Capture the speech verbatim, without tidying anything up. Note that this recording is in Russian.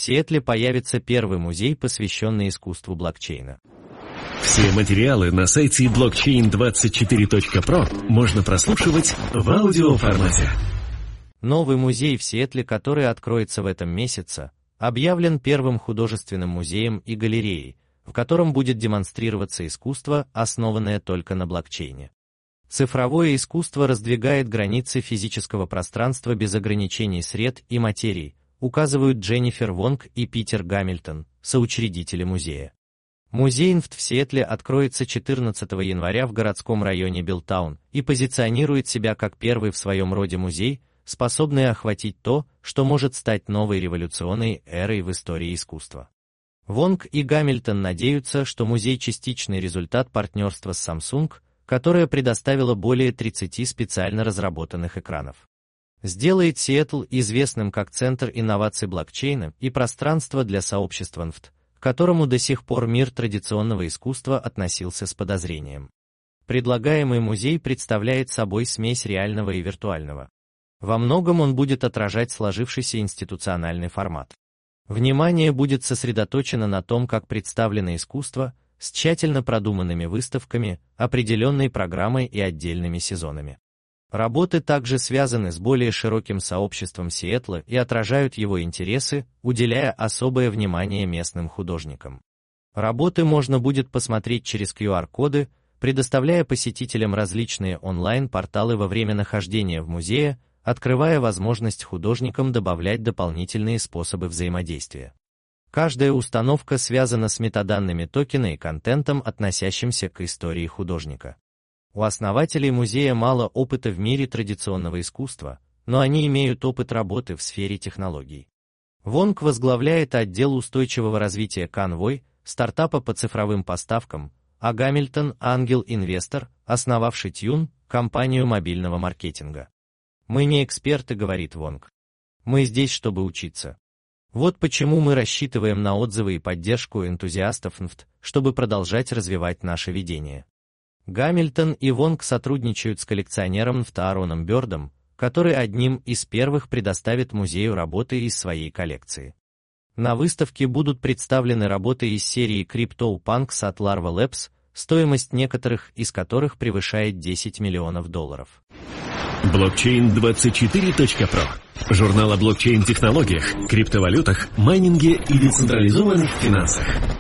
Сиэтле появится первый музей, посвященный искусству блокчейна. Все материалы на сайте блокчейн двадцать четыре точка про можно прослушивать в аудиоформате. Новый музей в Сиэтле, который откроется в этом месяце, объявлен первым художественным музеем и галереей, в котором будет демонстрироваться искусство, основанное только на блокчейне. Цифровое искусство раздвигает границы физического пространства без ограничений сред и материй, указывают Дженнифер Вонг и Питер Гамильтон, соучредители музея. Музей эн эф ти в Сиэтле откроется четырнадцатого января в городском районе Биллтаун и позиционирует себя как первый в своем роде музей, способный охватить то, что может стать новой революционной эрой в истории искусства. Вонг и Гамильтон надеются, что музей – частичный результат партнерства с Samsung, которая предоставила более тридцати специально разработанных экранов. Сделает Сиэтл известным как центр инноваций блокчейна и пространство для сообщества эн эф ти, к которому до сих пор мир традиционного искусства относился с подозрением. Предлагаемый музей представляет собой смесь реального и виртуального. Во многом он будет отражать сложившийся институциональный формат. Внимание будет сосредоточено на том, как представлено искусство, с тщательно продуманными выставками, определенной программой и отдельными сезонами. Работы также связаны с более широким сообществом Сиэтла и отражают его интересы, уделяя особое внимание местным художникам. Работы можно будет посмотреть через ку ар-коды, предоставляя посетителям различные онлайн-порталы во время нахождения в музее, открывая возможность художникам добавлять дополнительные способы взаимодействия. Каждая установка связана с метаданными токена и контентом, относящимся к истории художника. У основателей музея мало опыта в мире традиционного искусства, но они имеют опыт работы в сфере технологий. Вонг возглавляет отдел устойчивого развития Convoy, стартапа по цифровым поставкам, а Гамильтон – ангел-инвестор, основавший Tune, компанию мобильного маркетинга. «Мы не эксперты», — говорит Вонг. «Мы здесь, чтобы учиться. Вот почему мы рассчитываем на отзывы и поддержку энтузиастов эн эф ти, чтобы продолжать развивать наше видение». Гамильтон и Вонг сотрудничают с коллекционером эн эф ти Аароном Бёрдом, который одним из первых предоставит музею работы из своей коллекции. На выставке будут представлены работы из серии CryptoPunks от Larva Labs, стоимость некоторых из которых превышает десять миллионов долларов. блокчейн двадцать четыре точка про. Журнал о блокчейн-технологиях, криптовалютах, майнинге и децентрализованных финансах.